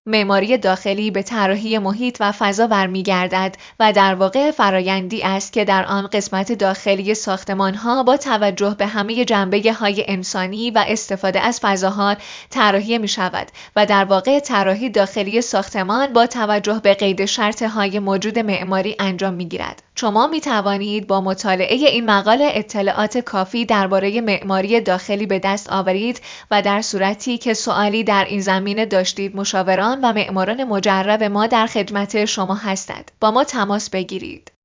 معماری داخلی به طراحی محیط و فضا برمیگردد و در واقع فرایندی است که در آن قسمت داخلی ساختمان‌ها با توجه به همه جنبه‌های انسانی و استفاده از فضاها طراحی می‌شود و در واقع طراحی داخلی ساختمان با توجه به قید شرط‌های موجود معماری انجام می‌گیرد. شما می‌توانید با مطالعه این مقاله اطلاعات کافی درباره معماری داخلی به دست آورید و در صورتی که سوالی در این زمینه داشتید مشاوران و معماران مجرب ما در خدمت شما هستند. با ما تماس بگیرید.